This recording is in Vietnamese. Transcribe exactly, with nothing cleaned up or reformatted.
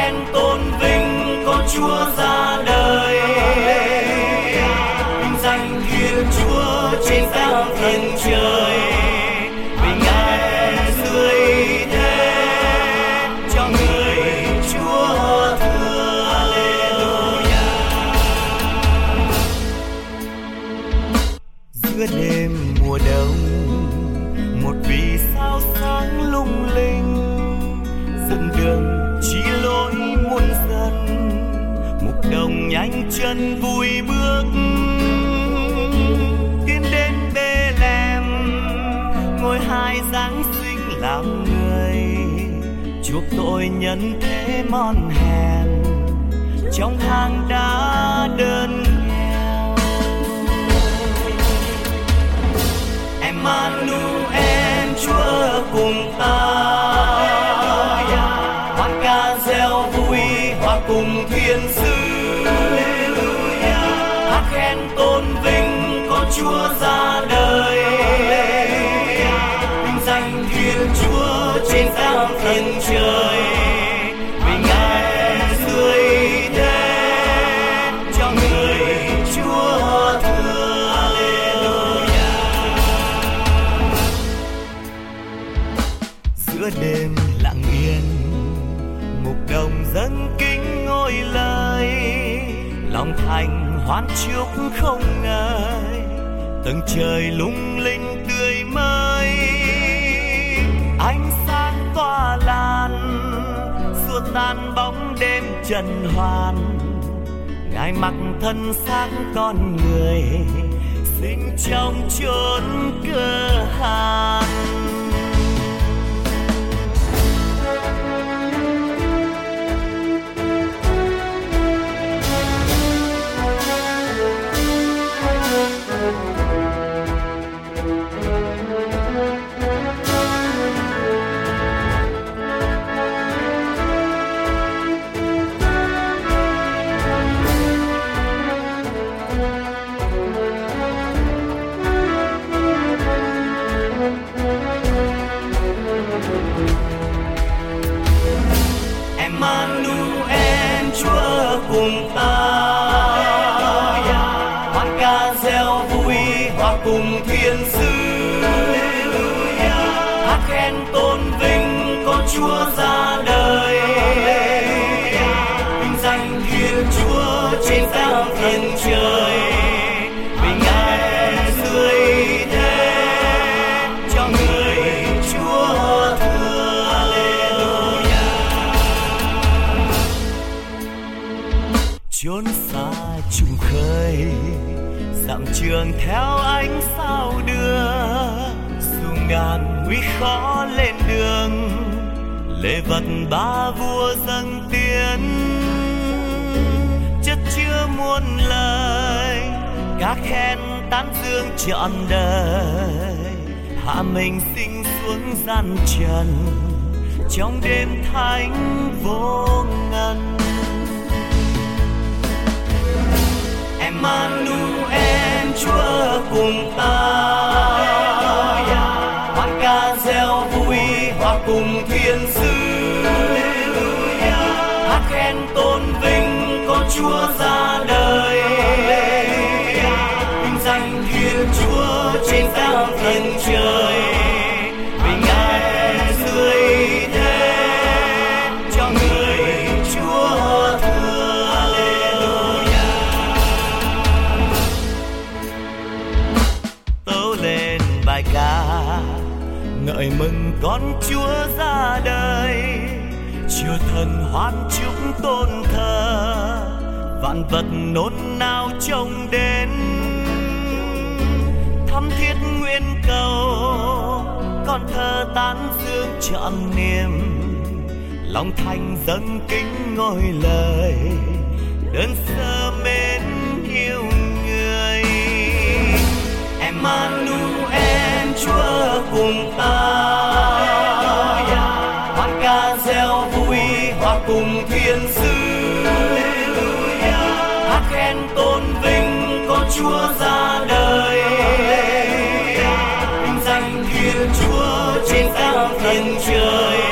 khen tôn vinh có Chúa ra đời. Vinh danh Thiên Chúa trên các thần trời, vì Ngài dưới thế cho người Chúa thương. Hallelujah. Giữa đêm mùa đông, một vì sao sáng lung linh dẫn đường chỉ lối muôn dân. Mục đồng nhanh chân vui bước tiến đến Bê-lem, ngôi hai Giáng sinh làm người chuộc tội nhân thế mòn hèn trong hang đá đơn nghèo. Emmanuel, Chúa cùng ta, hát ca reo vui hòa cùng thiên sứ. Hát khen tôn vinh có Chúa ra đời. Vinh danh Thiên Chúa trên các thần trời, vì Ngài dưới thế cho người Chúa thương. Hallelujah. Giữa đêm lặng yên, mục đồng dân kính ngôi lời, lòng thành hoan chúc không ngơi, tầng trời lung linh tươi mới. Ánh sáng tỏa lan xua tan bóng đêm trần hoàn, Ngài mặc thân xác con người sinh trong chốn cơ hàn. Emmanuel, Chúa cùng ta, hát ca reo vui hòa cùng thiên sứ. Hát khen tôn vinh có Chúa ra đời. Vinh danh Thiên Chúa trên các thần trời, vì Ngài dưới thế cho người Chúa thương. Hallelujah. Chốn xa trùng khơi, dặm trường theo ánh sao đưa. Dù ngàn nguy khó lên đường, lễ vật ba vua dâng tiến. Chất chứa muôn lời, ca khen tán dương trọn đời. Hạ mình sinh xuống gian trần, trong đêm thánh vô ngần. Emmanuel, Chúa cùng ta, hát ca reo vui hòa cùng thiên sứ. Hát khen tôn vinh có Chúa ra đời. Vinh danh Thiên Chúa trên các thần trời, vì Ngài dưới thế cho người Chúa thương. Hallelujah. Tấu lên bài ca ngợi mừng con Chúa ra đời. Chúa thần hoan chúc tôn thờ, vạn vật nôn nao trông đến. Thắm thiết nguyện cầu, con thơ tán dương trọn niềm. Lòng thành dâng kính ngôi lời, đơn sơ mến yêu người. Emmanuel, Chúa cùng ta, hát ca reo vui hòa cùng thiên sứ. Hát khen tôn vinh có Chúa ra đời. Vinh danh Thiên Chúa trên các thần trời,